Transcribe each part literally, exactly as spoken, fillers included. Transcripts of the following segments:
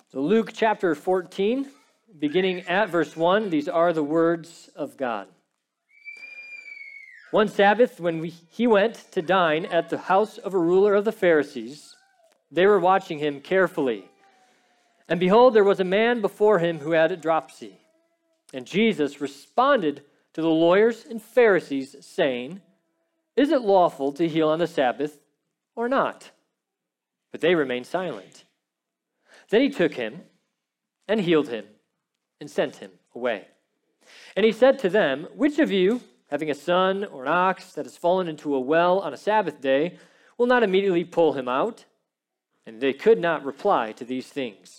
So Luke chapter fourteen, beginning at verse one, these are the words of God. One Sabbath, when we, he went to dine at the house of a ruler of the Pharisees, they were watching him carefully. And behold, there was a man before him who had a dropsy. And Jesus responded to the lawyers and Pharisees, saying, "Is it lawful to heal on the Sabbath or not?" But they remained silent. Then he took him and healed him and sent him away. And he said to them, "Which of you, having a son or an ox that has fallen into a well on a Sabbath day, will not immediately pull him out?" And they could not reply to these things.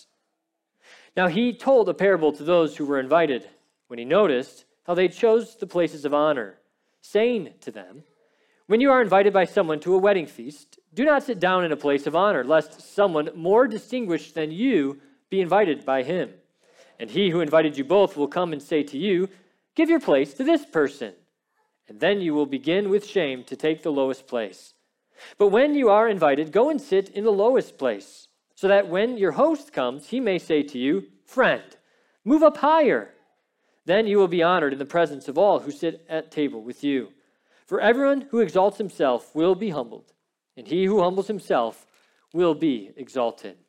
Now he told a parable to those who were invited, when he noticed how they chose the places of honor, saying to them, "When you are invited by someone to a wedding feast, do not sit down in a place of honor, lest someone more distinguished than you be invited by him. And he who invited you both will come and say to you, 'Give your place to this person.' And then you will begin with shame to take the lowest place. But when you are invited, go and sit in the lowest place, so that when your host comes, he may say to you, 'Friend, move up higher.' Then you will be honored in the presence of all who sit at table with you. For everyone who exalts himself will be humbled, and he who humbles himself will be exalted."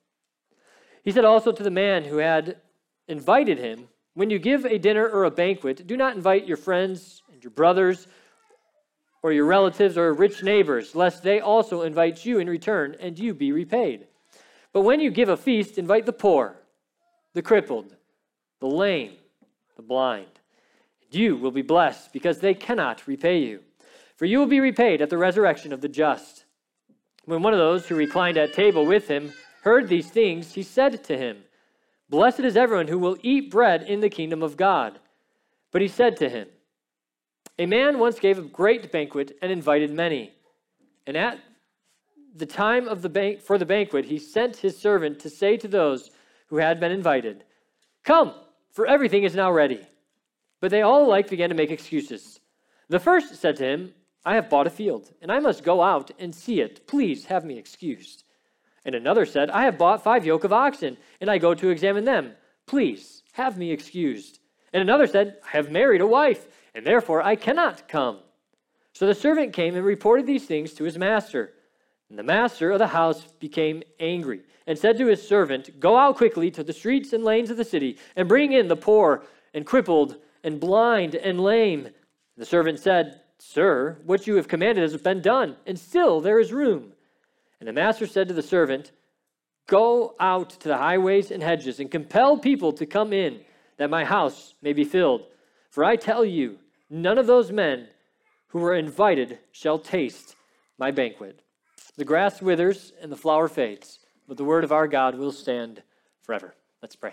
He said also to the man who had invited him, "When you give a dinner or a banquet, do not invite your friends and your brothers or your relatives or rich neighbors, lest they also invite you in return and you be repaid. But when you give a feast, invite the poor, the crippled, the lame, the blind. And you will be blessed because they cannot repay you. For you will be repaid at the resurrection of the just." When one of those who reclined at table with him heard these things, he said to him, "Blessed is everyone who will eat bread in the kingdom of God." But he said to him, "A man once gave a great banquet and invited many. And at the time of the ban- for the banquet, he sent his servant to say to those who had been invited, 'Come, for everything is now ready.' But they all alike began to make excuses. The first said to him, 'I have bought a field, and I must go out and see it. Please have me excused.' And another said, 'I have bought five yoke of oxen, and I go to examine them. Please have me excused.' And another said, 'I have married a wife, and therefore I cannot come.' So the servant came and reported these things to his master. And the master of the house became angry and said to his servant, 'Go out quickly to the streets and lanes of the city and bring in the poor and crippled and blind and lame.' And the servant said, 'Sir, what you have commanded has been done, and still there is room.' And the master said to the servant, 'Go out to the highways and hedges and compel people to come in, that my house may be filled. For I tell you, none of those men who were invited shall taste my banquet.' The grass withers and the flower fades, but the word of our God will stand forever." Let's pray.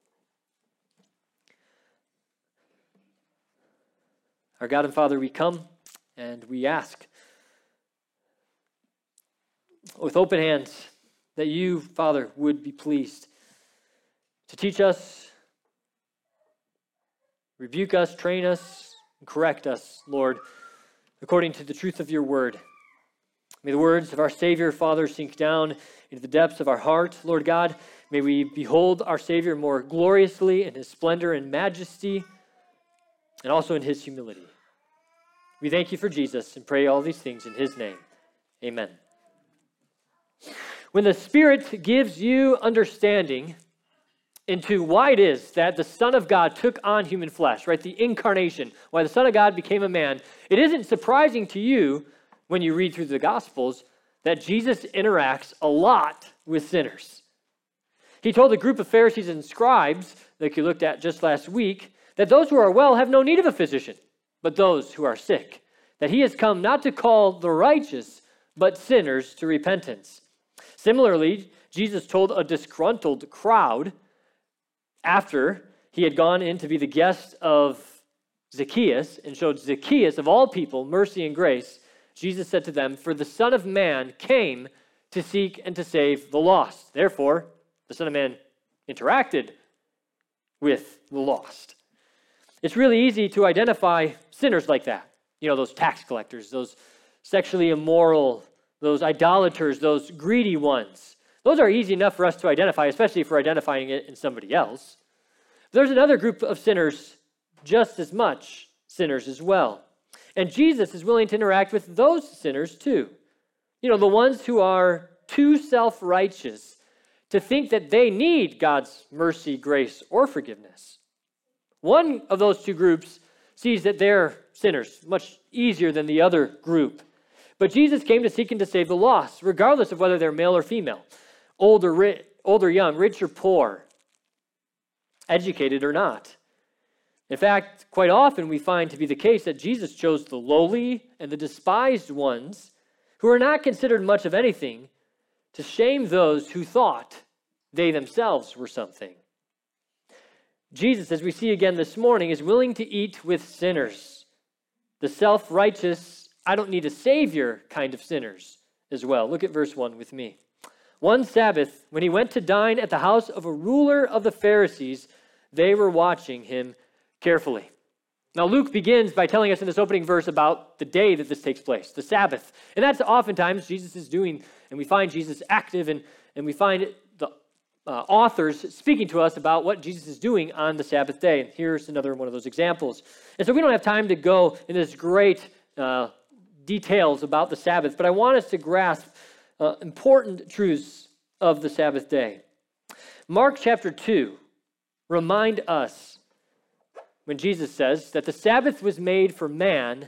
Our God and Father, we come and we ask with open hands that you, Father, would be pleased to teach us, rebuke us, train us, and correct us, Lord, according to the truth of your word. May the words of our Savior, Father, sink down into the depths of our heart, Lord God. May we behold our Savior more gloriously in his splendor and majesty, and also in his humility. We thank you for Jesus and pray all these things in his name. Amen. When the Spirit gives you understanding into why it is that the Son of God took on human flesh, right? The incarnation, why the Son of God became a man, it isn't surprising to you when you read through the Gospels that Jesus interacts a lot with sinners. He told a group of Pharisees and scribes, like you looked at just last week, that those who are well have no need of a physician, but those who are sick, that he has come not to call the righteous, but sinners to repentance. Similarly, Jesus told a disgruntled crowd after he had gone in to be the guest of Zacchaeus and showed Zacchaeus, of all people, mercy and grace, Jesus said to them, "For the Son of Man came to seek and to save the lost." Therefore, the Son of Man interacted with the lost. It's really easy to identify sinners like that. You know, those tax collectors, those sexually immoral, those idolaters, those greedy ones, Those are easy enough for us to identify, especially if we're identifying it in somebody else. There's another group of sinners, just as much sinners as well. And Jesus is willing to interact with those sinners too. You know, the ones who are too self-righteous to think that they need God's mercy, grace, or forgiveness. One of those two groups sees that they're sinners much easier than the other group. But Jesus came to seek and to save the lost, regardless of whether they're male or female, old or, ri- old or young, rich or poor, educated or not. In fact, quite often we find to be the case that Jesus chose the lowly and the despised ones who are not considered much of anything to shame those who thought they themselves were something. Jesus, as we see again this morning, is willing to eat with sinners, the self-righteous, I don't need a savior kind of sinners as well. Look at verse one with me. One Sabbath, when he went to dine at the house of a ruler of the Pharisees, they were watching him carefully. Now, Luke begins by telling us in this opening verse about the day that this takes place, the Sabbath. And that's oftentimes Jesus is doing, and we find Jesus active, and, and we find the uh, authors speaking to us about what Jesus is doing on the Sabbath day. And here's another one of those examples. And so we don't have time to go into this great uh, details about the Sabbath, but I want us to grasp uh, important truths of the Sabbath day. Mark chapter two remind us when Jesus says that the Sabbath was made for man,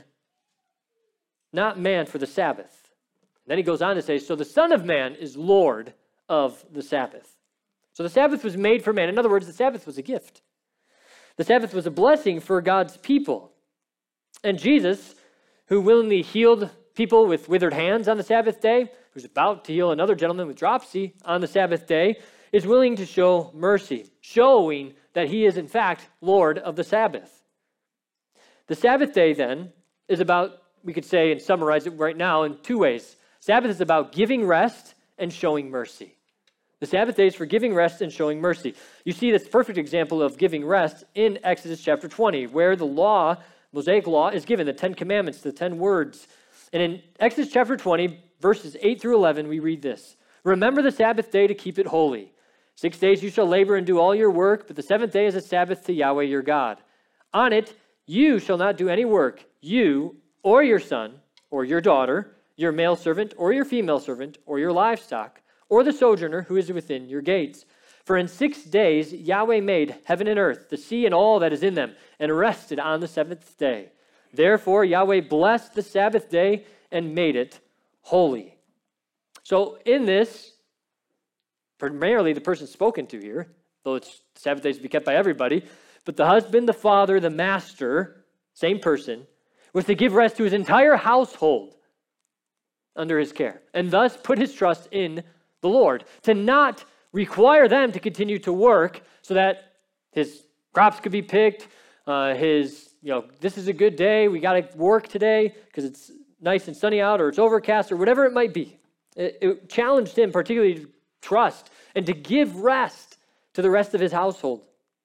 not man for the Sabbath. And then he goes on to say, so the Son of Man is Lord of the Sabbath. So the Sabbath was made for man. In other words, the Sabbath was a gift. The Sabbath was a blessing for God's people. And Jesus, who willingly healed people with withered hands on the Sabbath day, who's about to heal another gentleman with dropsy on the Sabbath day, is willing to show mercy, showing that he is in fact Lord of the Sabbath. The Sabbath day then is about, we could say and summarize it right now in two ways. Sabbath is about giving rest and showing mercy. The Sabbath day is for giving rest and showing mercy. You see this perfect example of giving rest in Exodus chapter twenty, where the law, Mosaic law, is given, the Ten Commandments, the ten words. And in Exodus chapter twenty, verses eight through eleven, we read this. Remember the Sabbath day to keep it holy. Six days you shall labor and do all your work, but the seventh day is a Sabbath to Yahweh your God. On it you shall not do any work, you or your son or your daughter, your male servant or your female servant, or your livestock, or the sojourner who is within your gates. For in six days Yahweh made heaven and earth, the sea and all that is in them, and rested on the seventh day. Therefore Yahweh blessed the Sabbath day and made it holy. So in this, primarily the person spoken to here, though it's Sabbath days to be kept by everybody, but the husband, the father, the master, same person, was to give rest to his entire household under his care, and thus put his trust in the Lord, to not require them to continue to work so that his crops could be picked, uh, his, you know, this is a good day, we got to work today because it's nice and sunny out, or it's overcast, or whatever it might be. It, it challenged him particularly to trust and to give rest to the rest of his household.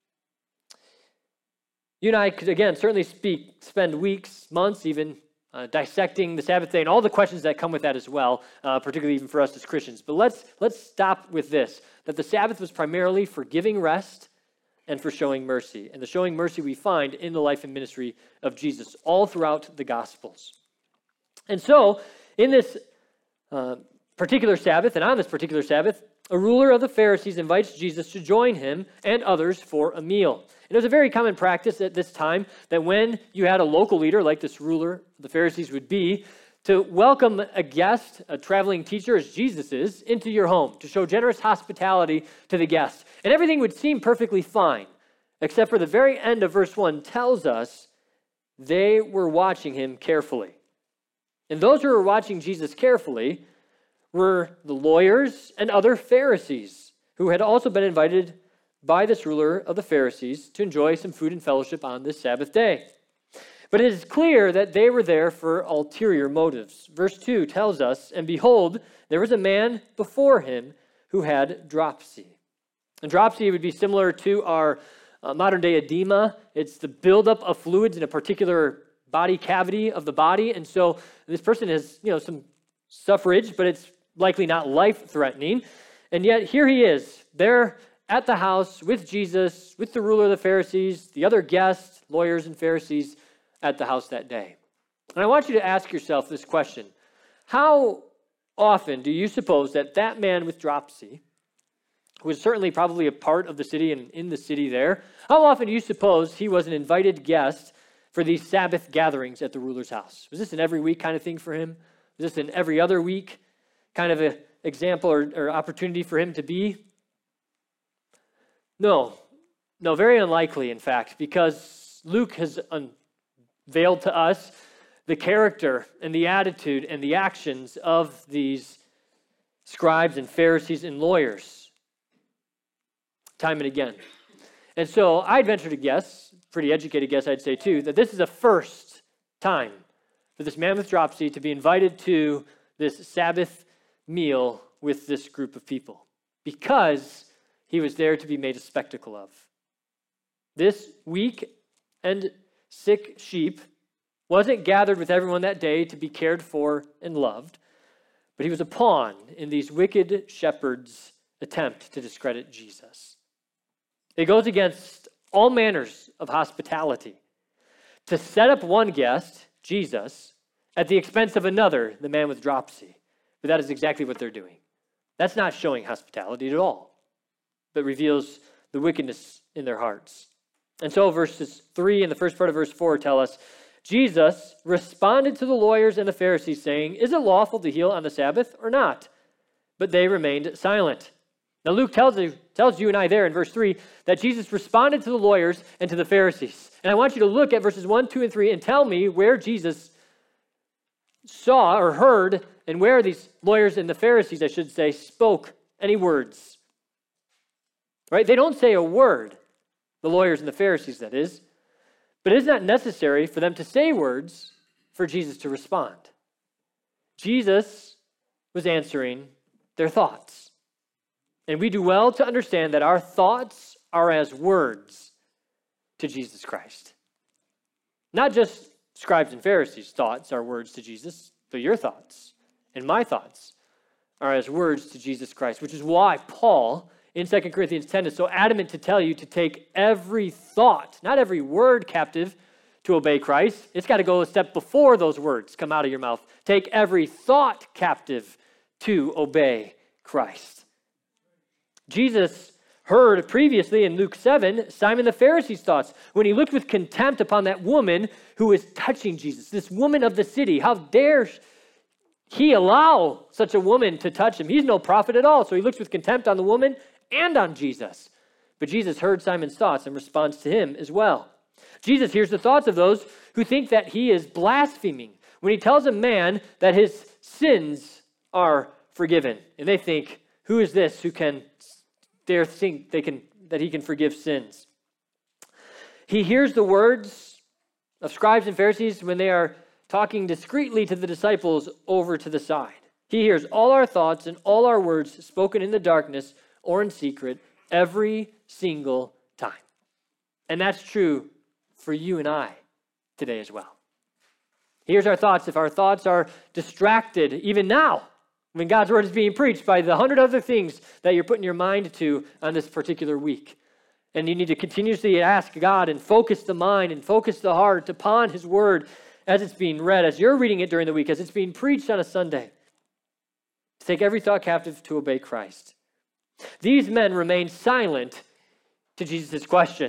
You and I could, again, certainly speak, spend weeks, months even, uh, dissecting the Sabbath day and all the questions that come with that as well, uh, particularly even for us as Christians. But let's let's stop with this, that the Sabbath was primarily for giving rest and for showing mercy. And the showing mercy we find in the life and ministry of Jesus all throughout the Gospels. And so, in this uh, particular Sabbath, and on this particular Sabbath, a ruler of the Pharisees invites Jesus to join him and others for a meal. It was a very common practice at this time that when you had a local leader, like this ruler of the Pharisees would be, to welcome a guest, a traveling teacher, as Jesus is, into your home, to show generous hospitality to the guest. And everything would seem perfectly fine, except for the very end of verse one tells us they were watching him carefully. And those who were watching Jesus carefully were the lawyers and other Pharisees who had also been invited by this ruler of the Pharisees to enjoy some food and fellowship on this Sabbath day. But it is clear that they were there for ulterior motives. Verse two tells us, and behold, there was a man before him who had dropsy. And dropsy would be similar to our uh, modern day edema. It's the buildup of fluids in a particular body cavity of the body. And so this person has, you know, some suffrage, but it's likely not life-threatening. And yet here he is, there at the house with Jesus, with the ruler of the Pharisees, the other guests, lawyers and Pharisees at the house that day. And I want you to ask yourself this question. How often do you suppose that that man with dropsy, who was certainly probably a part of the city and in the city there, how often do you suppose he was an invited guest for these Sabbath gatherings at the ruler's house? Was this an every week kind of thing for him? Was this an every other week kind of an example or, or opportunity for him to be? No, no, very unlikely, in fact, because Luke has unveiled to us the character and the attitude and the actions of these scribes and Pharisees and lawyers time and again. And so I'd venture to guess, pretty educated guess I'd say too, that this is a first time for this man with dropsy to be invited to this Sabbath meal with this group of people because he was there to be made a spectacle of. This weak and sick sheep wasn't gathered with everyone that day to be cared for and loved, but he was a pawn in these wicked shepherds' attempt to discredit Jesus. It goes against all manners of hospitality to set up one guest, Jesus, at the expense of another, the man with dropsy. But that is exactly what they're doing. That's not showing hospitality at all, but reveals the wickedness in their hearts. And so verses three and the first part of verse four tell us, Jesus responded to the lawyers and the Pharisees, saying, "Is it lawful to heal on the Sabbath or not?" But they remained silent. Now Luke tells you, tells you and I there in verse three that Jesus responded to the lawyers and to the Pharisees. And I want you to look at verses one, two, and three and tell me where Jesus saw or heard and where these lawyers and the Pharisees, I should say, spoke any words. Right? They don't say a word, the lawyers and the Pharisees, that is. But it is not necessary for them to say words for Jesus to respond. Jesus was answering their thoughts. And we do well to understand that our thoughts are as words to Jesus Christ. Not just scribes and Pharisees' thoughts are words to Jesus, but your thoughts and my thoughts are as words to Jesus Christ, which is why Paul in Second Corinthians ten is so adamant to tell you to take every thought, not every word, captive to obey Christ. It's got to go a step before those words come out of your mouth. Take every thought captive to obey Christ. Jesus heard previously in Luke seven, Simon the Pharisee's thoughts when he looked with contempt upon that woman who was touching Jesus, this woman of the city. How dare he allow such a woman to touch him? He's no prophet at all. So he looks with contempt on the woman and on Jesus. But Jesus heard Simon's thoughts and responds to him as well. Jesus hears the thoughts of those who think that he is blaspheming when he tells a man that his sins are forgiven. And they think, who is this who can dare think they can that he can forgive sins? He hears the words of scribes and Pharisees when they are talking discreetly to the disciples over to the side. He hears all our thoughts and all our words spoken in the darkness or in secret every single time. And that's true for you and I today as well. Here's our thoughts. If our thoughts are distracted, even now, when God's word is being preached, by the hundred other things that you're putting your mind to on this particular week, and you need to continuously ask God and focus the mind and focus the heart upon his word as it's being read, as you're reading it during the week, as it's being preached on a Sunday, to take every thought captive to obey Christ. These men remained silent to Jesus' question.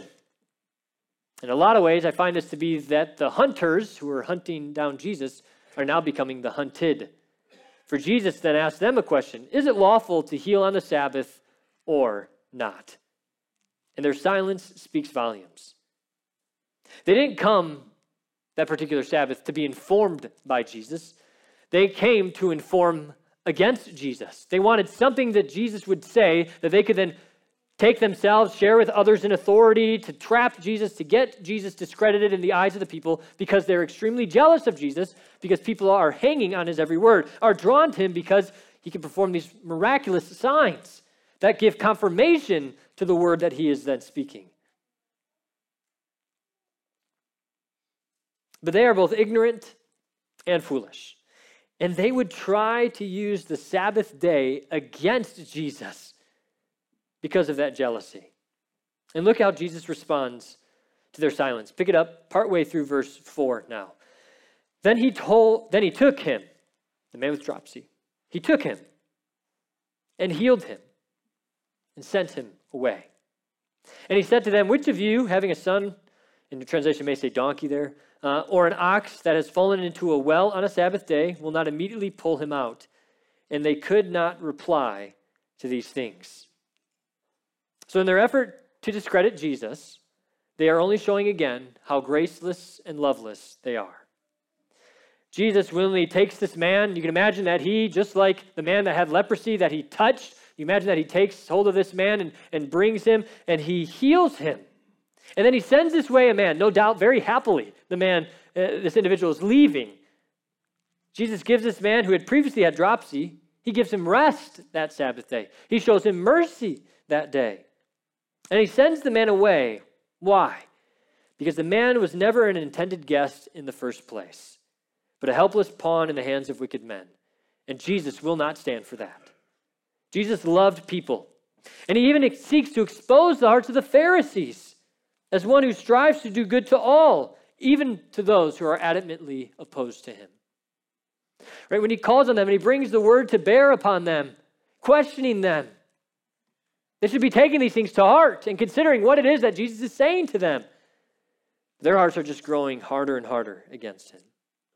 In a lot of ways, I find this to be that the hunters who were hunting down Jesus are now becoming the hunted. For Jesus then asked them a question: is it lawful to heal on the Sabbath or not? And their silence speaks volumes. They didn't come that particular Sabbath to be informed by Jesus. They came to inform against Jesus. They wanted something that Jesus would say that they could then take themselves, share with others in authority, to trap Jesus, to get Jesus discredited in the eyes of the people because they're extremely jealous of Jesus, because people are hanging on his every word, are drawn to him because he can perform these miraculous signs that give confirmation to the word that he is then speaking. But they are both ignorant and foolish. And they would try to use the Sabbath day against Jesus because of that jealousy. And look how Jesus responds to their silence. Pick it up partway through verse four now. Then he told, then he took him, the man with dropsy. He took him and healed him and sent him away. And he said to them, which of you, having a son, in the translation may say donkey there, uh, or an ox that has fallen into a well on a Sabbath day, will not immediately pull him out? And they could not reply to these things. So in their effort to discredit Jesus, they are only showing again how graceless and loveless they are. Jesus willingly takes this man. You can imagine that he, just like the man that had leprosy that he touched, you imagine that he takes hold of this man and, and brings him and he heals him. And then he sends this way a man, no doubt very happily. The man, uh, this individual is leaving. Jesus gives this man who had previously had dropsy, he gives him rest that Sabbath day. He shows him mercy that day. And he sends the man away. Why? Because the man was never an intended guest in the first place, but a helpless pawn in the hands of wicked men. And Jesus will not stand for that. Jesus loved people. And he even seeks to expose the hearts of the Pharisees as one who strives to do good to all, even to those who are adamantly opposed to him. Right? When he calls on them and he brings the word to bear upon them, questioning them, they should be taking these things to heart and considering what it is that Jesus is saying to them. Their hearts are just growing harder and harder against him.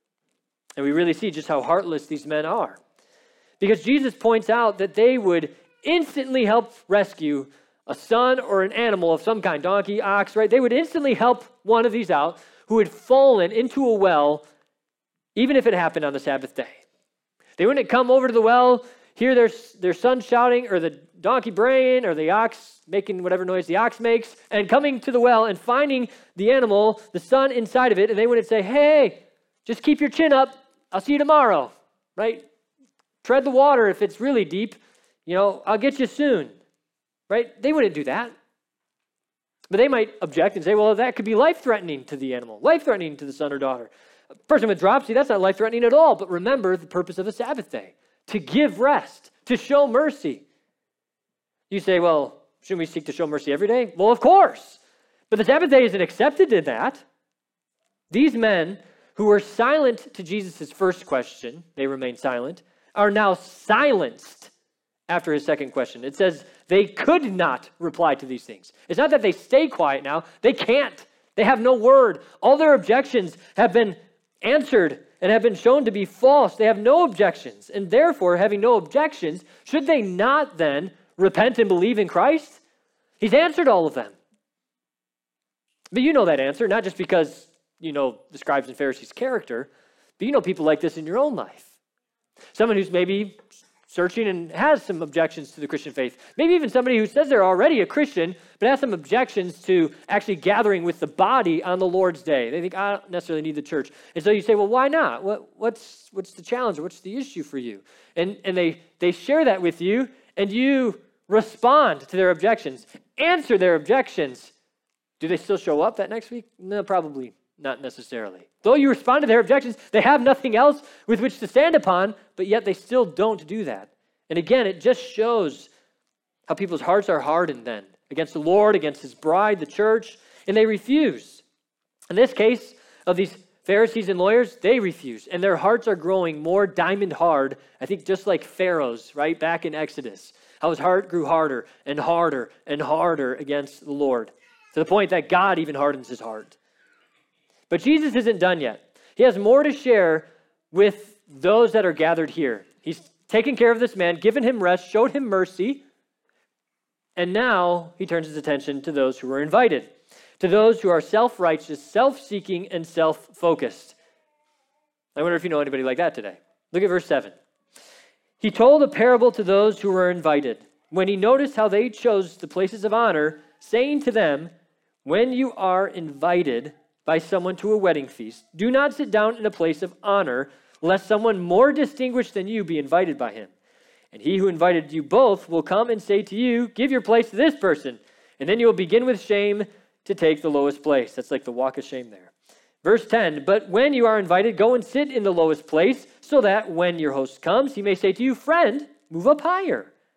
And we really see just how heartless these men are. Because Jesus points out that they would instantly help rescue a son or an animal of some kind, donkey, ox, right? They would instantly help one of these out who had fallen into a well, even if it happened on the Sabbath day. They wouldn't come over to the well, hear their, their son shouting, or the donkey braying, or the ox making whatever noise the ox makes, and coming to the well and finding the animal, the son inside of it, and they wouldn't say, hey, just keep your chin up, I'll see you tomorrow, right? Tread the water if it's really deep, you know, I'll get you soon, right? They wouldn't do that. But they might object and say, well, that could be life-threatening to the animal, life-threatening to the son or daughter. A person with dropsy, that's not life-threatening at all, but remember the purpose of a Sabbath day, to give rest, to show mercy. You say, well, shouldn't we seek to show mercy every day? Well, of course. But the Sabbath day isn't accepted in that. These men who were silent to Jesus' first question, they remained silent, are now silenced after his second question. It says they could not reply to these things. It's not that they stay quiet now. They can't. They have no word. All their objections have been answered and have been shown to be false. They have no objections. And therefore, having no objections, should they not then repent and believe in Christ? He's answered all of them. But you know that answer, not just because you know the scribes and Pharisees' character, but you know people like this in your own life. Someone who's maybe searching and has some objections to the Christian faith. Maybe even somebody who says they're already a Christian, but has some objections to actually gathering with the body on the Lord's day. They think, I don't necessarily need the church. And so you say, well, why not? What, what's, what's the challenge? What's the issue for you? And, and they, they share that with you, and you respond to their objections, answer their objections. Do they still show up that next week? No, probably not necessarily. Though you respond to their objections, they have nothing else with which to stand upon, but yet they still don't do that. And again, it just shows how people's hearts are hardened then against the Lord, against his bride, the church, and they refuse. In this case of these Pharisees and lawyers, they refuse, and their hearts are growing more diamond hard, I think just like Pharaoh's, right, back in Exodus, how his heart grew harder and harder and harder against the Lord, to the point that God even hardens his heart. But Jesus isn't done yet. He has more to share with those that are gathered here. He's taken care of this man, given him rest, showed him mercy, and now he turns his attention to those who are invited, to those who are self-righteous, self-seeking, and self-focused. I wonder if you know anybody like that today. Look at verse seven. He told a parable to those who were invited, when he noticed how they chose the places of honor, saying to them, when you are invited by someone to a wedding feast, do not sit down in a place of honor, lest someone more distinguished than you be invited by him. And he who invited you both will come and say to you, give your place to this person, and then you will begin with shame to take the lowest place. That's like the walk of shame there. Verse ten, but when you are invited, go and sit in the lowest place, so that when your host comes, he may say to you, friend, move up higher.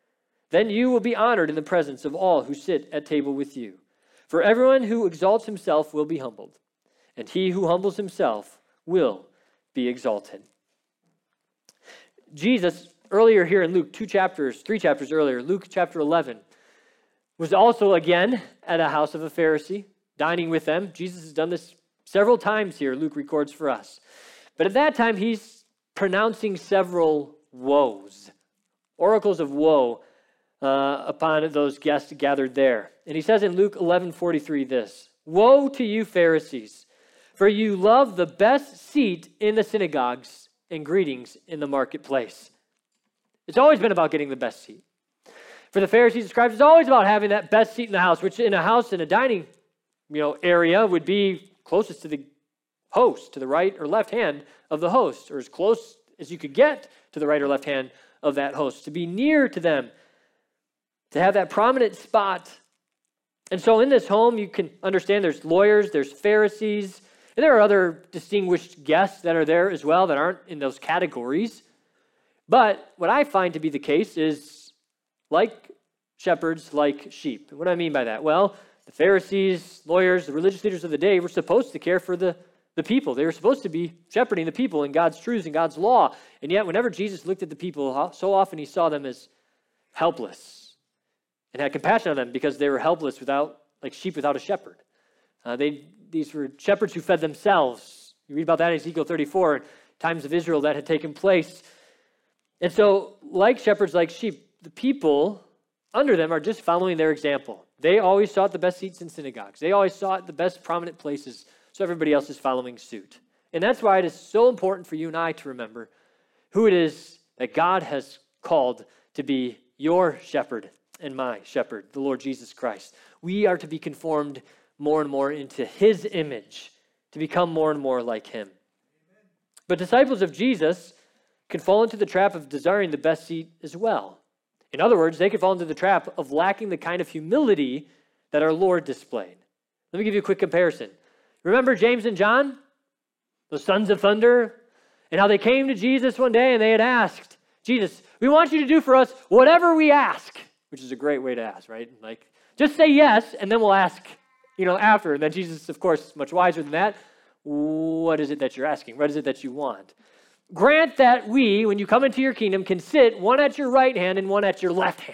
Then you will be honored in the presence of all who sit at table with you. For everyone who exalts himself will be humbled, and he who humbles himself will be exalted. Jesus, earlier here in Luke, two chapters, three chapters earlier, Luke chapter eleven, was also again at a house of a Pharisee, dining with them. Jesus has done this several times here, Luke records for us. But at that time, he's pronouncing several woes, oracles of woe uh, upon those guests gathered there. And he says in Luke eleven forty-three this, "Woe to you, Pharisees, for you love the best seat in the synagogues and greetings in the marketplace." It's always been about getting the best seat. For the Pharisees and scribes, it's always about having that best seat in the house, which in a house, in a dining you know, area would be closest to the host, to the right or left hand of the host, or as close as you could get to the right or left hand of that host, to be near to them, to have that prominent spot. And so in this home, you can understand there's lawyers, there's Pharisees, and there are other distinguished guests that are there as well that aren't in those categories. But what I find to be the case is like shepherds, like sheep. What do I mean by that? Well, the Pharisees, lawyers, the religious leaders of the day were supposed to care for the, the people. They were supposed to be shepherding the people in God's truths and God's law. And yet whenever Jesus looked at the people, so often he saw them as helpless and had compassion on them because they were helpless without, like sheep without a shepherd. Uh, they These were shepherds who fed themselves. You read about that in Ezekiel thirty-four, times of Israel that had taken place. And so, like shepherds, like sheep, the people under them are just following their example. They always sought the best seats in synagogues. They always sought the best prominent places, so everybody else is following suit. And that's why it is so important for you and I to remember who it is that God has called to be your shepherd and my shepherd, the Lord Jesus Christ. We are to be conformed more and more into his image, to become more and more like him. Amen. But disciples of Jesus can fall into the trap of desiring the best seat as well. In other words, they could fall into the trap of lacking the kind of humility that our Lord displayed. Let me give you a quick comparison. Remember James and John, the sons of thunder, and how they came to Jesus one day and they had asked, Jesus, we want you to do for us whatever we ask, which is a great way to ask, right? Like, just say yes, and then we'll ask, you know, after. And then Jesus, of course, much wiser than that. What is it that you're asking? What is it that you want? Grant that we, when you come into your kingdom, can sit one at your right hand and one at your left hand.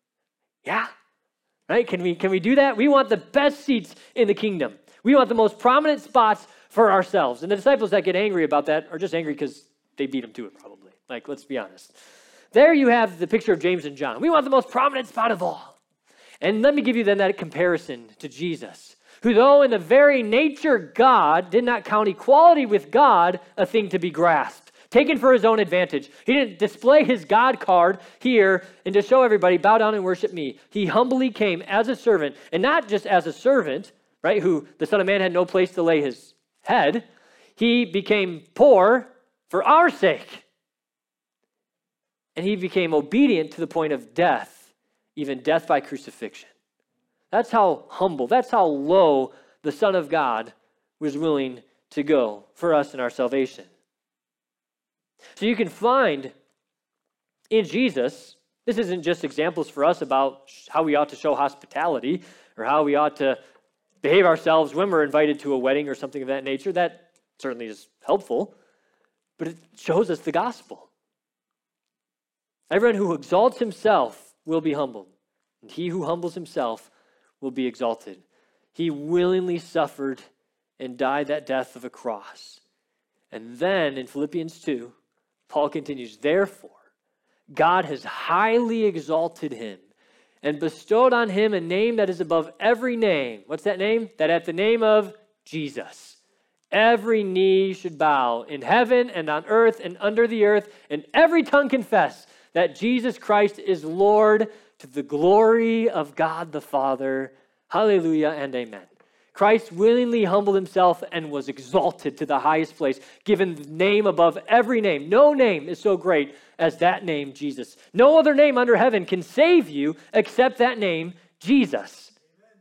Yeah? Right? Can we, can we do that? We want the best seats in the kingdom. We want the most prominent spots for ourselves. And the disciples that get angry about that are just angry because they beat them to it, probably. Like, let's be honest. There you have the picture of James and John. We want the most prominent spot of all. And let me give you then that comparison to Jesus, who though in the very nature God, did not count equality with God a thing to be grasped, taken for his own advantage. He didn't display his God card here and to show everybody, bow down and worship me. He humbly came as a servant, and not just as a servant, right, who the Son of Man had no place to lay his head. He became poor for our sake. And he became obedient to the point of death, even death by crucifixion. That's how humble, that's how low the Son of God was willing to go for us in our salvation. So you can find in Jesus, this isn't just examples for us about how we ought to show hospitality or how we ought to behave ourselves when we're invited to a wedding or something of that nature. That certainly is helpful, but it shows us the gospel. Everyone who exalts himself will be humbled, and he who humbles himself will be exalted. He willingly suffered and died that death of a cross. And then in Philippians two, Paul continues, therefore, God has highly exalted him and bestowed on him a name that is above every name. What's that name? That at the name of Jesus, every knee should bow in heaven and on earth and under the earth, and every tongue confess that Jesus Christ is Lord, to the glory of God the Father. Hallelujah and amen. Christ willingly humbled himself and was exalted to the highest place, given the name above every name. No name is so great as that name, Jesus. No other name under heaven can save you except that name, Jesus.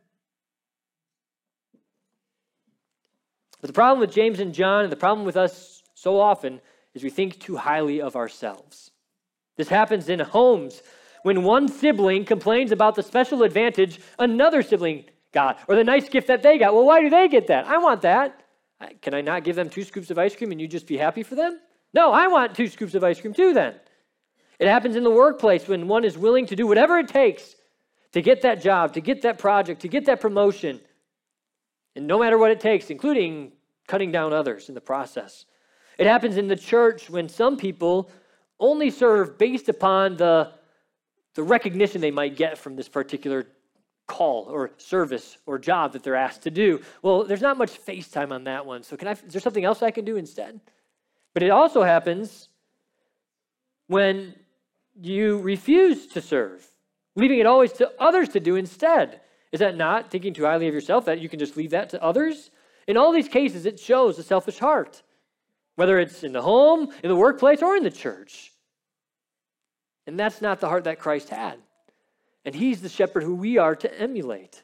But the problem with James and John, and the problem with us so often, is we think too highly of ourselves. This happens in homes when one sibling complains about the special advantage another sibling got, or the nice gift that they got. Well, why do they get that? I want that. Can I not give them two scoops of ice cream and you just be happy for them? No, I want two scoops of ice cream too then. It happens in the workplace when one is willing to do whatever it takes to get that job, to get that project, to get that promotion. And no matter what it takes, including cutting down others in the process. It happens in the church when some people only serve based upon the, the recognition they might get from this particular call or service or job that they're asked to do. Well, there's not much face time on that one. So can I, is there something else I can do instead? But it also happens when you refuse to serve, leaving it always to others to do instead. Is that not thinking too highly of yourself, that you can just leave that to others? In all these cases, it shows a selfish heart, whether it's in the home, in the workplace, or in the church. And that's not the heart that Christ had. And he's the shepherd who we are to emulate.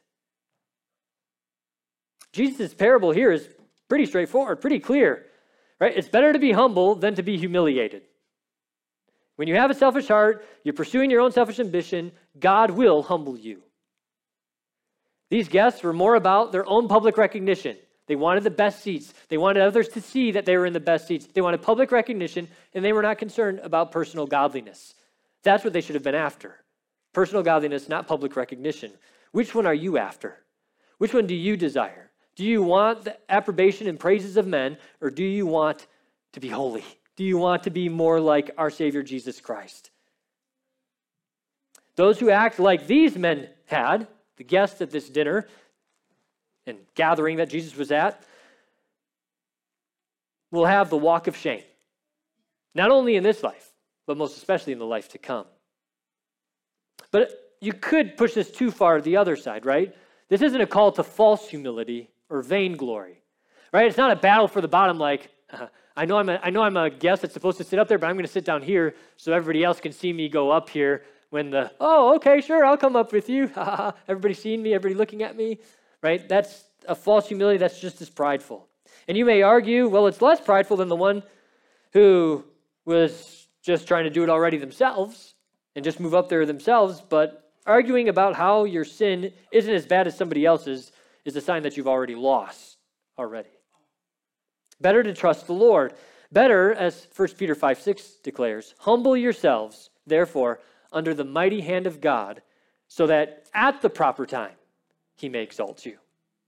Jesus' parable here is pretty straightforward, pretty clear, right? It's better to be humble than to be humiliated. When you have a selfish heart, you're pursuing your own selfish ambition, God will humble you. These guests were more about their own public recognition. They wanted the best seats. They wanted others to see that they were in the best seats. They wanted public recognition, and they were not concerned about personal godliness. That's what they should have been after. Personal godliness, not public recognition. Which one are you after? Which one do you desire? Do you want the approbation and praises of men, or do you want to be holy? Do you want to be more like our Savior Jesus Christ? Those who act like these men had, the guests at this dinner and gathering that Jesus was at, will have the walk of shame. Not only in this life, but most especially in the life to come. But you could push this too far to the other side, right? This isn't a call to false humility or vainglory, right? It's not a battle for the bottom like, uh, I know I'm a, I know I'm a guest that's supposed to sit up there, but I'm going to sit down here so everybody else can see me go up here when the, oh, okay, sure, I'll come up with you. Everybody seeing me, everybody looking at me, right? That's a false humility that's just as prideful. And you may argue, well, it's less prideful than the one who was just trying to do it already themselves and just move up there themselves, but arguing about how your sin isn't as bad as somebody else's is a sign that you've already lost already. Better to trust the Lord. Better, as First Peter five six declares, humble yourselves, therefore, under the mighty hand of God, so that at the proper time he may exalt you.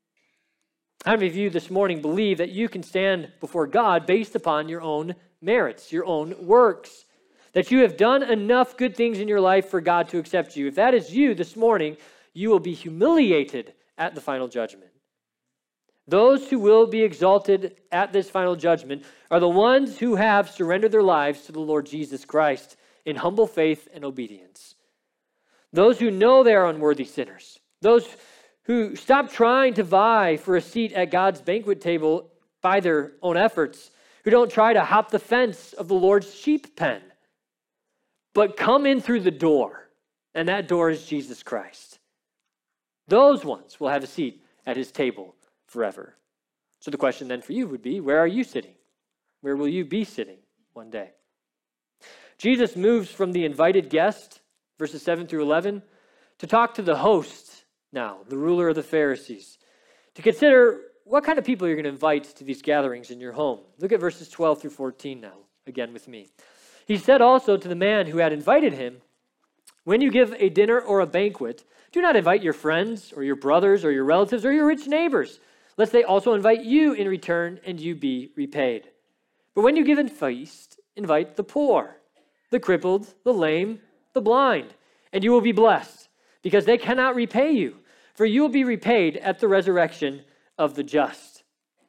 How many of you this morning believe that you can stand before God based upon your own merits, your own works? That you have done enough good things in your life for God to accept you? If that is you this morning, you will be humiliated at the final judgment. Those who will be exalted at this final judgment are the ones who have surrendered their lives to the Lord Jesus Christ in humble faith and obedience. Those who know they are unworthy sinners. Those who stop trying to vie for a seat at God's banquet table by their own efforts. Who don't try to hop the fence of the Lord's sheep pen, but come in through the door, and that door is Jesus Christ. Those ones will have a seat at his table forever. So the question then for you would be, where are you sitting? Where will you be sitting one day? Jesus moves from the invited guest, verses seven through eleven, to talk to the host now, the ruler of the Pharisees, to consider what kind of people you're going to invite to these gatherings in your home. Look at verses twelve through fourteen now, again with me. He said also to the man who had invited him, when you give a dinner or a banquet, do not invite your friends or your brothers or your relatives or your rich neighbors, lest they also invite you in return and you be repaid. But when you give a feast, invite the poor, the crippled, the lame, the blind, and you will be blessed, because they cannot repay you, for you will be repaid at the resurrection of the just.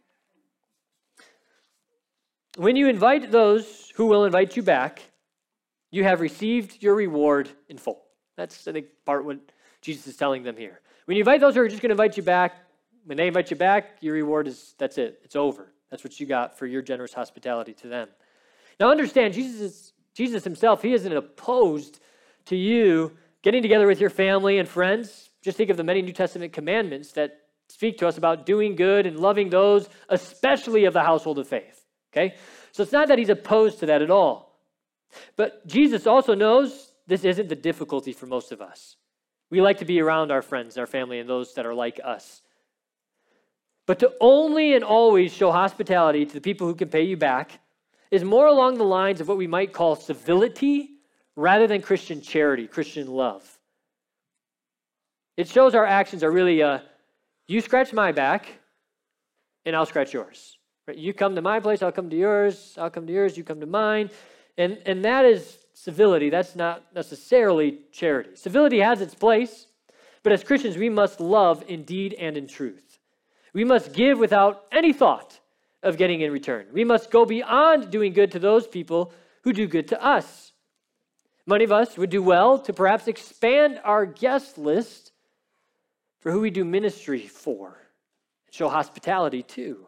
When you invite those who will invite you back, you have received your reward in full. That's, I think, part what Jesus is telling them here. When you invite those who are just going to invite you back, when they invite you back, your reward is, that's it. It's over. That's what you got for your generous hospitality to them. Now understand, Jesus is, Jesus himself, he isn't opposed to you getting together with your family and friends. Just think of the many New Testament commandments that speak to us about doing good and loving those, especially of the household of faith. Okay? So it's not that he's opposed to that at all. But Jesus also knows this isn't the difficulty for most of us. We like to be around our friends, our family, and those that are like us. But to only and always show hospitality to the people who can pay you back is more along the lines of what we might call civility rather than Christian charity, Christian love. It shows our actions are really, uh, you scratch my back, and I'll scratch yours. Right? You come to my place, I'll come to yours, I'll come to yours, you come to mine. And, and that is civility. That's not necessarily charity. Civility has its place, but as Christians, we must love in deed and in truth. We must give without any thought of getting in return. We must go beyond doing good to those people who do good to us. Many of us would do well to perhaps expand our guest list for who we do ministry for and show hospitality to.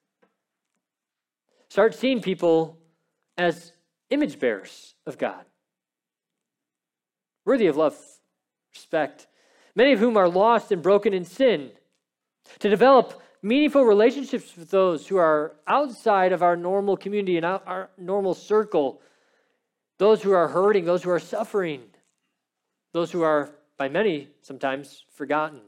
Start seeing people as image bearers of God, worthy of love, respect, many of whom are lost and broken in sin. To develop meaningful relationships with those who are outside of our normal community and our normal circle, those who are hurting, those who are suffering, those who are, by many, sometimes forgotten.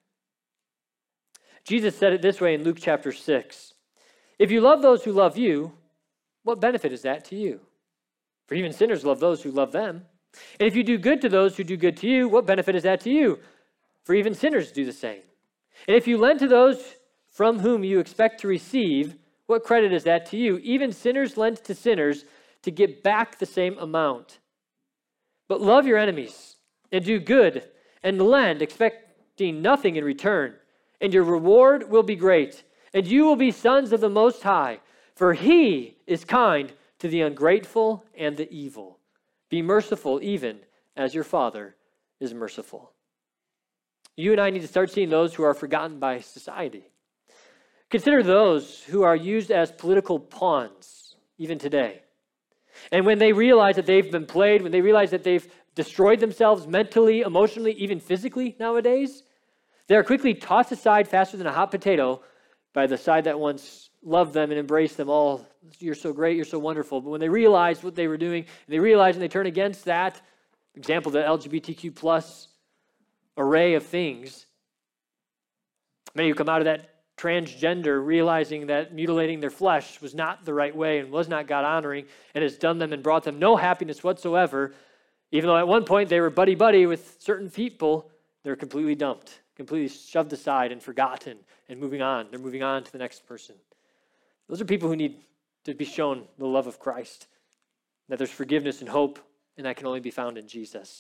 Jesus said it this way in Luke chapter six. If you love those who love you, what benefit is that to you? For even sinners love those who love them. And if you do good to those who do good to you, what benefit is that to you? For even sinners do the same. And if you lend to those from whom you expect to receive, what credit is that to you? Even sinners lend to sinners to get back the same amount. But love your enemies and do good and lend, expecting nothing in return. And your reward will be great. And you will be sons of the Most High, for he is kind to the ungrateful and the evil. Be merciful even as your Father is merciful. You and I need to start seeing those who are forgotten by society. Consider those who are used as political pawns, even today. And when they realize that they've been played, when they realize that they've destroyed themselves mentally, emotionally, even physically nowadays, they are quickly tossed aside faster than a hot potato by the side that once loved them and embraced them all. You're so great, you're so wonderful. But when they realize what they were doing, and they realize and they turn against that, example, the L G B T Q plus array of things. Many who come out of that transgender realizing that mutilating their flesh was not the right way and was not God-honoring and has done them and brought them no happiness whatsoever. Even though at one point they were buddy-buddy with certain people, they're completely dumped, completely shoved aside and forgotten and moving on. They're moving on to the next person. Those are people who need to be shown the love of Christ, that there's forgiveness and hope, and that can only be found in Jesus.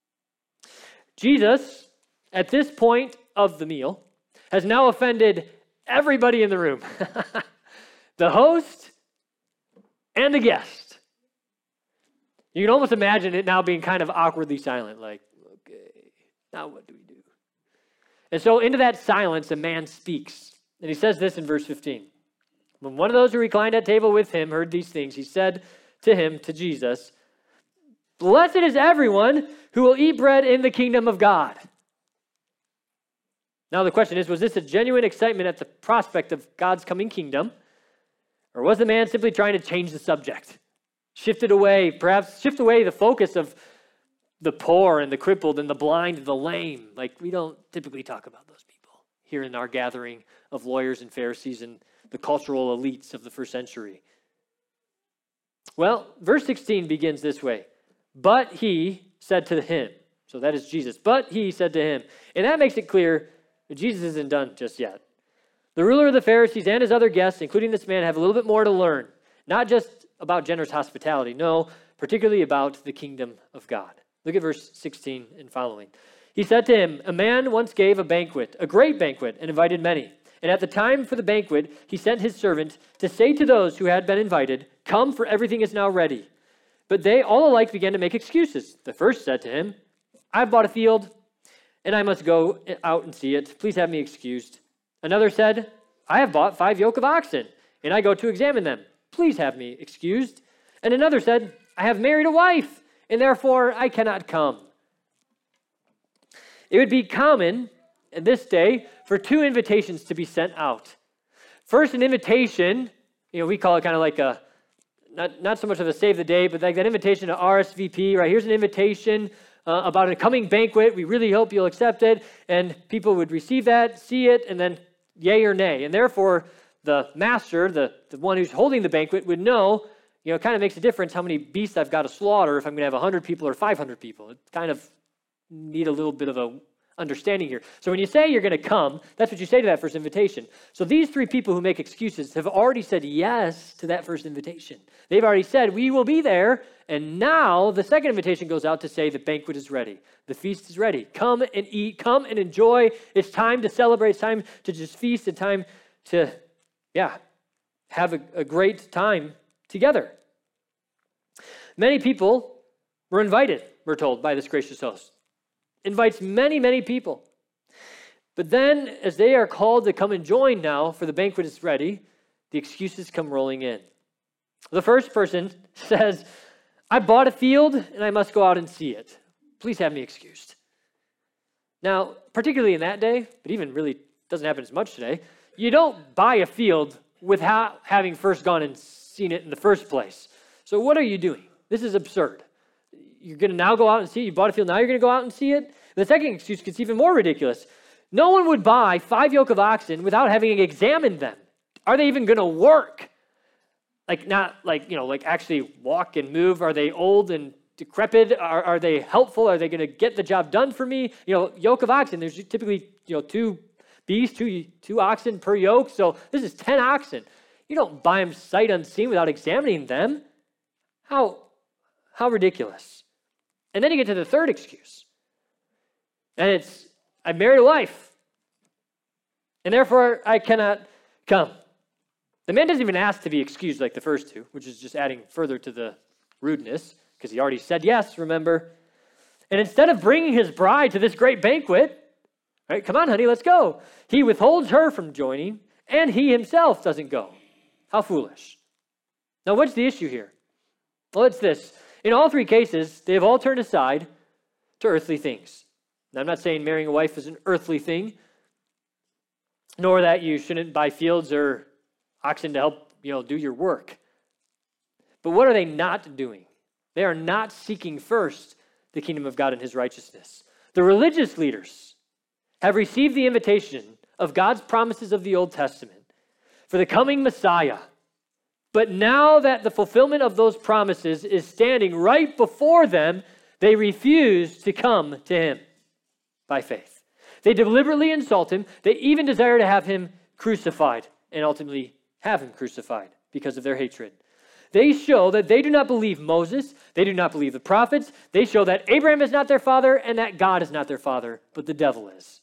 Jesus, at this point of the meal, has now offended everybody in the room. The host and the guest. You can almost imagine it now being kind of awkwardly silent, like, okay, now what do we do? And so into that silence, a man speaks. And he says this in verse fifteen. When one of those who reclined at table with him heard these things, he said to him, to Jesus, blessed is everyone who will eat bread in the kingdom of God. Now the question is, was this a genuine excitement at the prospect of God's coming kingdom? Or was the man simply trying to change the subject? Shift it away, perhaps shift away the focus of the poor and the crippled and the blind and the lame. Like, we don't typically talk about those people here in our gathering of lawyers and Pharisees and the cultural elites of the first century. Well, verse sixteen begins this way. But he said to him, so that is Jesus, but he said to him, and that makes it clear that Jesus isn't done just yet. The ruler of the Pharisees and his other guests, including this man, have a little bit more to learn, not just about generous hospitality, no, particularly about the kingdom of God. Look at verse sixteen and following. He said to him, a man once gave a banquet, a great banquet, and invited many. And at the time for the banquet, he sent his servant to say to those who had been invited, come, for everything is now ready. But they all alike began to make excuses. The first said to him, I've bought a field, and I must go out and see it. Please have me excused. Another said, I have bought five yoke of oxen, and I go to examine them. Please have me excused. And another said, I have married a wife, and therefore I cannot come. It would be common in this day for two invitations to be sent out. First, an invitation, you know, we call it kind of like a, not, not so much of a save the day, but like that invitation to R S V P, right? Here's an invitation uh, about a coming banquet. We really hope you'll accept it. And people would receive that, see it, and then yay or nay. And therefore, the master, the, the one who's holding the banquet, would know, you know, it kind of makes a difference how many beasts I've got to slaughter if I'm going to have one hundred people or five hundred people. It kind of need a little bit of a understanding here. So when you say you're going to come, that's what you say to that first invitation. So these three people who make excuses have already said yes to that first invitation. They've already said, we will be there. And now the second invitation goes out to say the banquet is ready. The feast is ready. Come and eat. Come and enjoy. It's time to celebrate. It's time to just feast. It's time to, yeah, have a, a great time together. Many people were invited, we're told, by this gracious host. Invites many, many people. But then, as they are called to come and join now, for the banquet is ready, the excuses come rolling in. The first person says, I bought a field and I must go out and see it. Please have me excused. Now, particularly in that day, but even really doesn't happen as much today, you don't buy a field without having first gone and seen it in the first place. So what are you doing? This is absurd. You're going to now go out and see it. You bought a field, now you're going to go out and see it? The second excuse gets even more ridiculous. No one would buy five yoke of oxen without having examined them. Are they even going to work? Like not like, you know, like actually walk and move. Are they old and decrepit? Are, are they helpful? Are they going to get the job done for me? You know, yoke of oxen, there's typically, you know, two beasts, two, two oxen per yoke. So this is ten oxen. You don't buy them sight unseen without examining them. How, how ridiculous. And then you get to the third excuse. And it's, I married a wife, and therefore I cannot come. The man doesn't even ask to be excused like the first two, which is just adding further to the rudeness, because he already said yes, remember? And instead of bringing his bride to this great banquet, right, come on, honey, let's go, he withholds her from joining, and he himself doesn't go. How foolish. Now, what's the issue here? Well, it's this. In all three cases, they have all turned aside to earthly things. Now, I'm not saying marrying a wife is an earthly thing, nor that you shouldn't buy fields or oxen to help, you know, do your work. But what are they not doing? They are not seeking first the kingdom of God and his righteousness. The religious leaders have received the invitation of God's promises of the Old Testament for the coming Messiah. But now that the fulfillment of those promises is standing right before them, they refuse to come to him by faith. They deliberately insult him. They even desire to have him crucified and ultimately have him crucified because of their hatred. They show that they do not believe Moses. They do not believe the prophets. They show that Abraham is not their father and that God is not their father, but the devil is.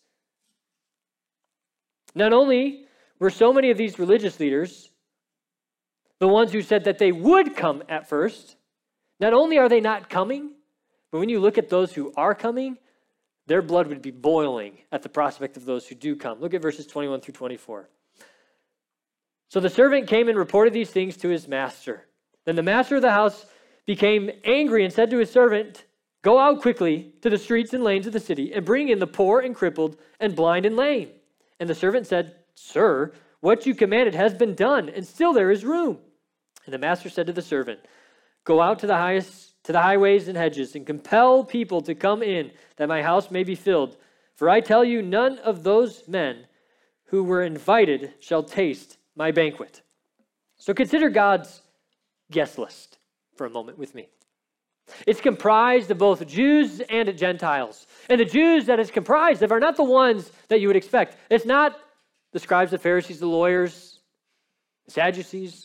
Not only were so many of these religious leaders the ones who said that they would come at first, not only are they not coming, but when you look at those who are coming, their blood would be boiling at the prospect of those who do come. Look at verses twenty-one through twenty-four. So the servant came and reported these things to his master. Then the master of the house became angry and said to his servant, go out quickly to the streets and lanes of the city and bring in the poor and crippled and blind and lame. And the servant said, sir, what you commanded has been done, and still there is room. And the master said to the servant, go out to the highest to the highways and hedges, and compel people to come in, that my house may be filled. For I tell you, none of those men who were invited shall taste my banquet. So consider God's guest list for a moment with me. It's comprised of both Jews and Gentiles. And the Jews that it's comprised of are not the ones that you would expect. It's not the scribes, the Pharisees, the lawyers, the Sadducees.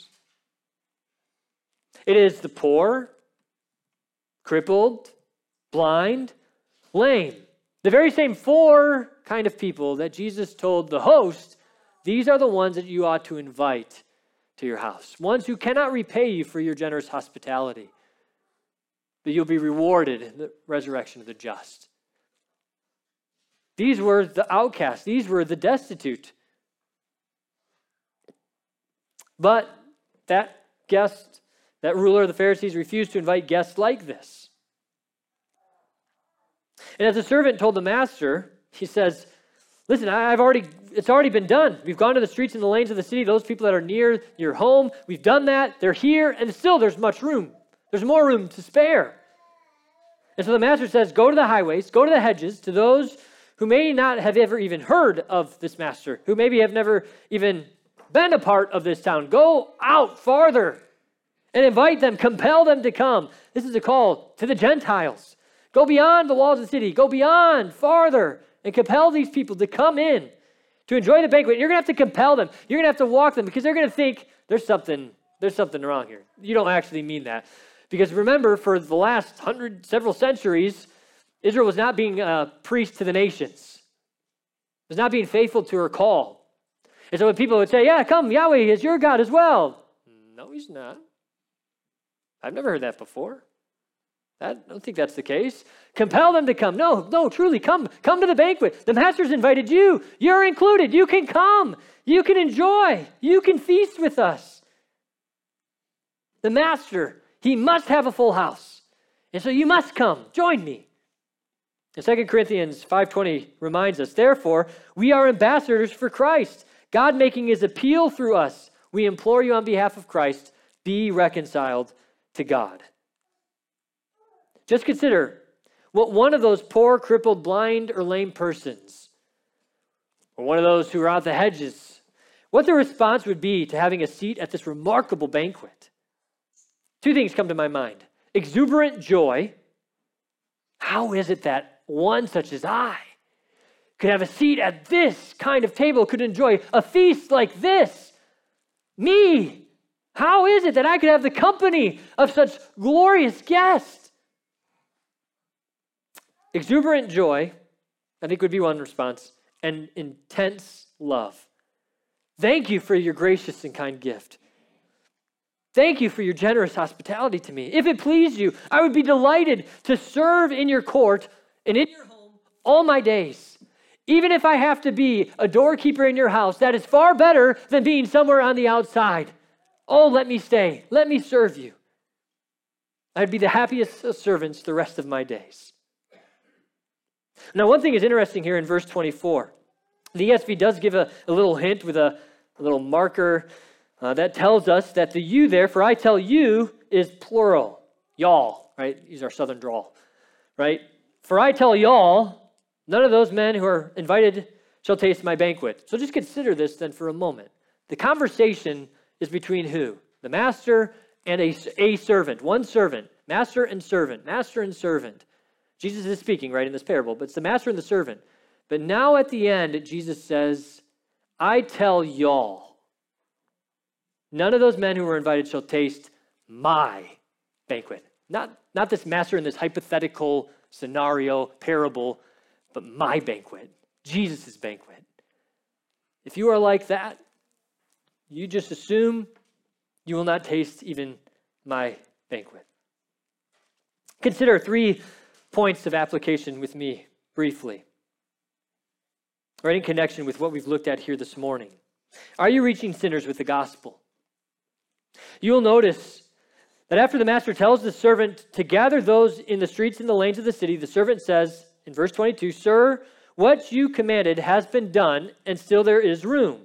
It is the poor, crippled, blind, lame. The very same four kind of people that Jesus told the host, these are the ones that you ought to invite to your house. Ones who cannot repay you for your generous hospitality, but you'll be rewarded in the resurrection of the just. These were the outcasts. These were the destitute. But that guest, that ruler of the Pharisees, refused to invite guests like this. And as the servant told the master, he says, listen, I've already it's already been done. We've gone to the streets and the lanes of the city, those people that are near your home. We've done that. They're here, and still there's much room. There's more room to spare. And so the master says, go to the highways, go to the hedges, to those who may not have ever even heard of this master, who maybe have never even been a part of this town. Go out farther and invite them, compel them to come. This is a call to the Gentiles. Go beyond the walls of the city. Go beyond, farther, and compel these people to come in to enjoy the banquet. You're going to have to compel them. You're going to have to walk them because they're going to think there's something, there's something wrong here. You don't actually mean that. Because remember, for the last hundred, several centuries, Israel was not being a priest to the nations. It was not being faithful to her call. And so when people would say, yeah, come, Yahweh is your God as well. No, he's not. I've never heard that before. I don't think that's the case. Compel them to come. No, no, truly, come. Come to the banquet. The master's invited you. You're included. You can come. You can enjoy. You can feast with us. The master, he must have a full house. And so you must come. Join me. And Second Corinthians five twenty reminds us, therefore, we are ambassadors for Christ, God making his appeal through us. We implore you on behalf of Christ, be reconciled to God. Just consider what one of those poor, crippled, blind, or lame persons, or one of those who are out the hedges, what their response would be to having a seat at this remarkable banquet. Two things come to my mind. Exuberant joy. How is it that one such as I could have a seat at this kind of table, could enjoy a feast like this? Me. How is it that I could have the company of such glorious guests? Exuberant joy, I think would be one response, and intense love. Thank you for your gracious and kind gift. Thank you for your generous hospitality to me. If it pleased you, I would be delighted to serve in your court and in your home all my days. Even if I have to be a doorkeeper in your house, that is far better than being somewhere on the outside. Oh, let me stay. Let me serve you. I'd be the happiest of servants the rest of my days. Now, one thing is interesting here in verse twenty-four. The E S V does give a, a little hint with a, a little marker uh, that tells us that the you there, for I tell you, is plural. Y'all, right? Use our southern drawl, right? For I tell y'all, none of those men who are invited shall taste my banquet. So just consider this then for a moment. The conversation is between who? The master and a, a servant. One servant. Master and servant. Master and servant. Jesus is speaking, right, in this parable, but it's the master and the servant. But now at the end, Jesus says, I tell y'all, none of those men who were invited shall taste my banquet. Not, not this master in this hypothetical scenario, parable, but my banquet, Jesus' banquet. If you are like that, you just assume you will not taste even my banquet. Consider three points of application with me briefly, right in connection with what we've looked at here this morning. Are you reaching sinners with the gospel? You'll notice that after the master tells the servant to gather those in the streets and the lanes of the city, the servant says in verse twenty-two, Sir, what you commanded has been done, and still there is room.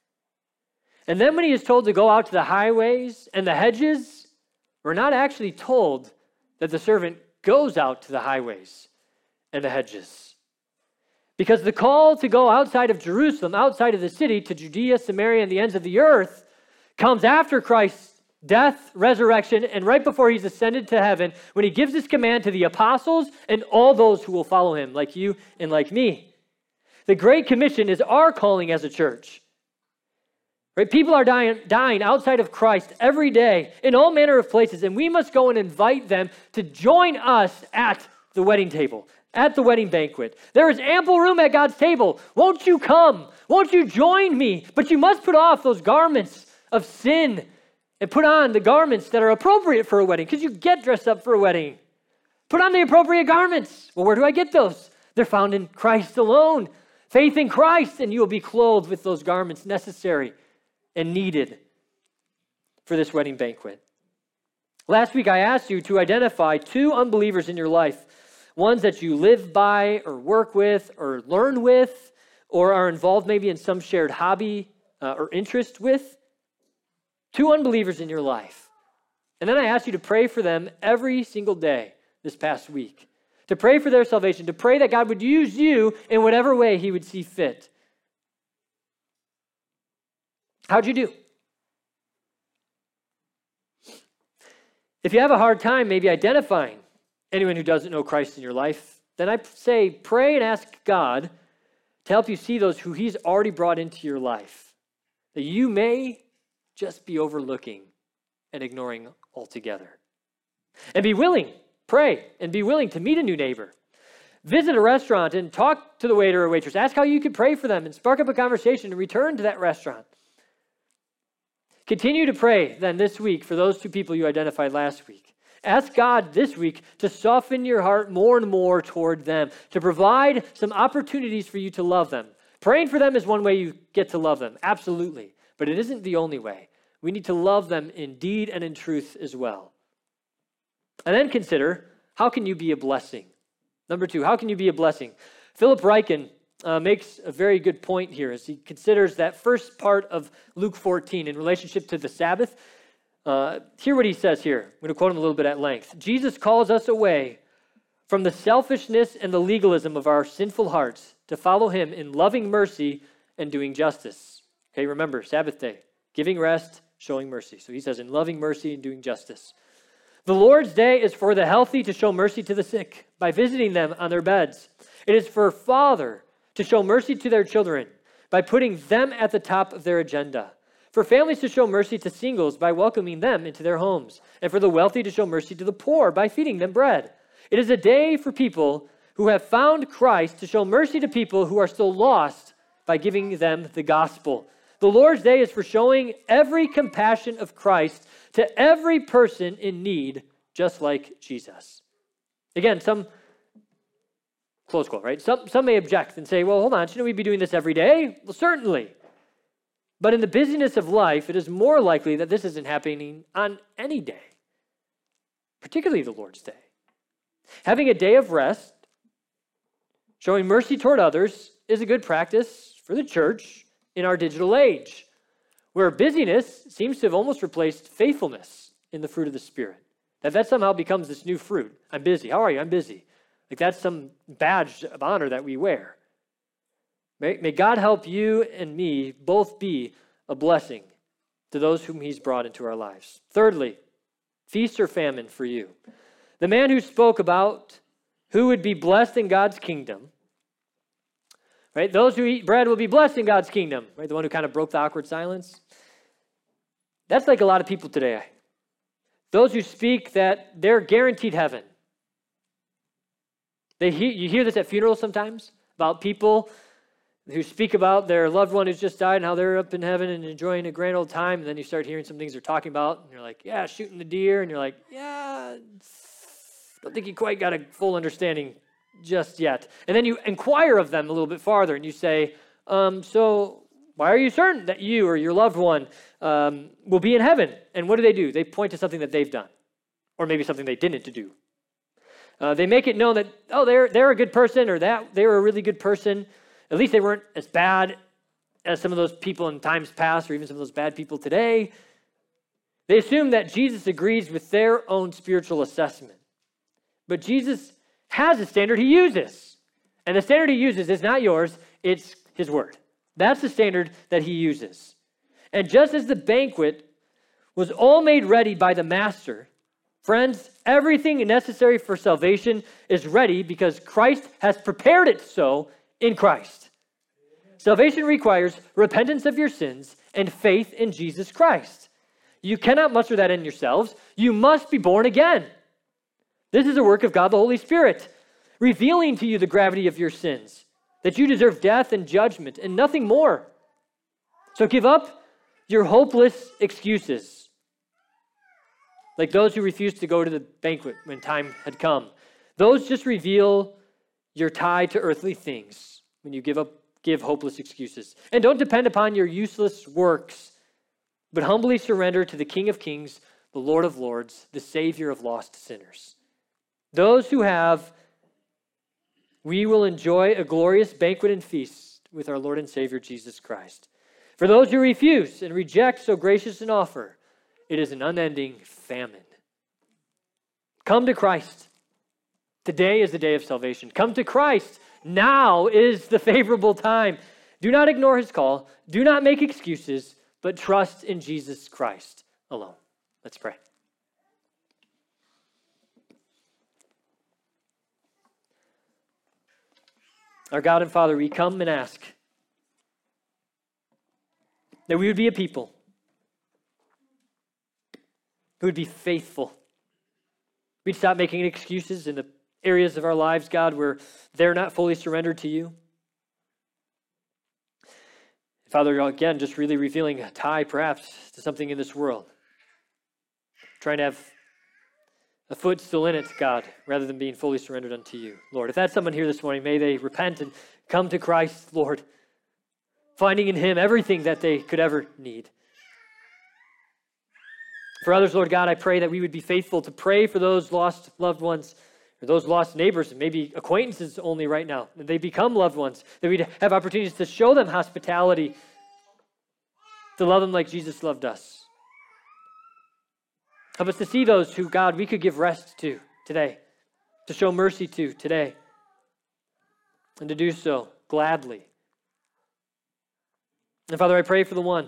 And then when he is told to go out to the highways and the hedges, we're not actually told that the servant goes out to the highways and the hedges. Because the call to go outside of Jerusalem, outside of the city, to Judea, Samaria, and the ends of the earth, comes after Christ's death, resurrection, and right before he's ascended to heaven, when he gives this command to the apostles and all those who will follow him, like you and like me. The Great Commission is our calling as a church. Right? People are dying, dying outside of Christ every day in all manner of places, and we must go and invite them to join us at the wedding table, at the wedding banquet. There is ample room at God's table. Won't you come? Won't you join me? But you must put off those garments of sin and put on the garments that are appropriate for a wedding, because you get dressed up for a wedding. Put on the appropriate garments. Well, where do I get those? They're found in Christ alone. Faith in Christ, and you will be clothed with those garments necessary and needed for this wedding banquet. Last week, I asked you to identify two unbelievers in your life, ones that you live by or work with or learn with or are involved maybe in some shared hobby uh, or interest with, two unbelievers in your life. And then I ask you to pray for them every single day this past week, to pray for their salvation, to pray that God would use you in whatever way he would see fit. How'd you do? If you have a hard time maybe identifying anyone who doesn't know Christ in your life, then I say pray and ask God to help you see those who he's already brought into your life, that you may just be overlooking and ignoring altogether. And be willing, pray, and be willing to meet a new neighbor. Visit a restaurant and talk to the waiter or waitress. Ask how you could pray for them and spark up a conversation and return to that restaurant. Continue to pray then this week for those two people you identified last week. Ask God this week to soften your heart more and more toward them, to provide some opportunities for you to love them. Praying for them is one way you get to love them, absolutely, but it isn't the only way. We need to love them in deed and in truth as well. And then consider, how can you be a blessing? Number two, how can you be a blessing? Philip Ryken uh, makes a very good point here as he considers that first part of Luke fourteen in relationship to the Sabbath. Uh, hear what he says here. I'm going to quote him a little bit at length. Jesus calls us away from the selfishness and the legalism of our sinful hearts to follow him in loving mercy and doing justice. Okay, remember, Sabbath day, giving rest, showing mercy. So he says, in loving mercy and doing justice. The Lord's day is for the healthy to show mercy to the sick by visiting them on their beds. It is for a father to show mercy to their children by putting them at the top of their agenda. For families to show mercy to singles by welcoming them into their homes. And for the wealthy to show mercy to the poor by feeding them bread. It is a day for people who have found Christ to show mercy to people who are still lost by giving them the gospel. The Lord's day is for showing every compassion of Christ to every person in need, just like Jesus. Again, some, close quote, right? Some, some may object and say, well, hold on, shouldn't we be doing this every day? Well, certainly. But in the busyness of life, it is more likely that this isn't happening on any day, particularly the Lord's day. Having a day of rest, showing mercy toward others, is a good practice for the church in our digital age, where busyness seems to have almost replaced faithfulness in the fruit of the Spirit. That that somehow becomes this new fruit. I'm busy. How are you? I'm busy. Like that's some badge of honor that we wear. May, may God help you and me both be a blessing to those whom he's brought into our lives. Thirdly, feast or famine for you. The man who spoke about who would be blessed in God's kingdom, right? Those who eat bread will be blessed in God's kingdom, right? The one who kind of broke the awkward silence. That's like a lot of people today. Those who speak that they're guaranteed heaven. They hear, you hear this at funerals sometimes about people who speak about their loved one who's just died and how they're up in heaven and enjoying a grand old time. And then you start hearing some things they're talking about. And you're like, yeah, shooting the deer. And you're like, yeah, don't think you quite got a full understanding just yet. And then you inquire of them a little bit farther and you say, um, so why are you certain that you or your loved one um, will be in heaven? And what do they do? They point to something that they've done, or maybe something they didn't do. Uh, they make it known that, oh, they're they're a good person, or that they were a really good person. At least they weren't as bad as some of those people in times past, or even some of those bad people today. They assume that Jesus agrees with their own spiritual assessment. But Jesus has a standard he uses. And the standard he uses is not yours, it's his word. That's the standard that he uses. And just as the banquet was all made ready by the master, friends, everything necessary for salvation is ready because Christ has prepared it so in Christ. Salvation requires repentance of your sins and faith in Jesus Christ. You cannot muster that in yourselves. You must be born again. This is a work of God the Holy Spirit, revealing to you the gravity of your sins, that you deserve death and judgment and nothing more. So give up your hopeless excuses, like those who refused to go to the banquet when time had come. Those just reveal your tie to earthly things when you give up, give hopeless excuses. And don't depend upon your useless works, but humbly surrender to the King of Kings, the Lord of Lords, the Savior of lost sinners. Those who have, we will enjoy a glorious banquet and feast with our Lord and Savior, Jesus Christ. For those who refuse and reject so gracious an offer, it is an unending famine. Come to Christ. Today is the day of salvation. Come to Christ. Now is the favorable time. Do not ignore his call. Do not make excuses, but trust in Jesus Christ alone. Let's pray. Our God and Father, we come and ask that we would be a people who would be faithful. We'd stop making excuses in the areas of our lives, God, where they're not fully surrendered to you. Father, again, just really revealing a tie perhaps to something in this world. Trying to have a foot still in it, God, rather than being fully surrendered unto you. Lord, if that's someone here this morning, may they repent and come to Christ, Lord, finding in him everything that they could ever need. For others, Lord God, I pray that we would be faithful to pray for those lost loved ones, or those lost neighbors, and maybe acquaintances only right now, that they become loved ones, that we'd have opportunities to show them hospitality, to love them like Jesus loved us. Help us to see those who, God, we could give rest to today, to show mercy to today, and to do so gladly. And Father, I pray for the one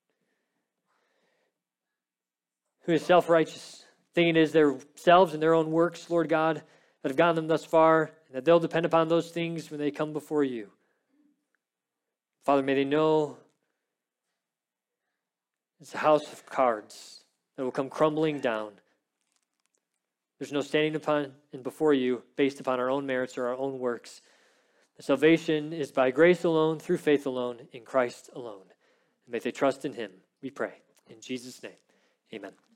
who is self-righteous, thinking it is themselves and their own works, Lord God, that have gotten them thus far, and that they'll depend upon those things when they come before you. Father, may they know it's a house of cards that will come crumbling down. There's no standing upon and before you based upon our own merits or our own works. The salvation is by grace alone, through faith alone, in Christ alone. And may they trust in him, we pray. In Jesus' name, amen.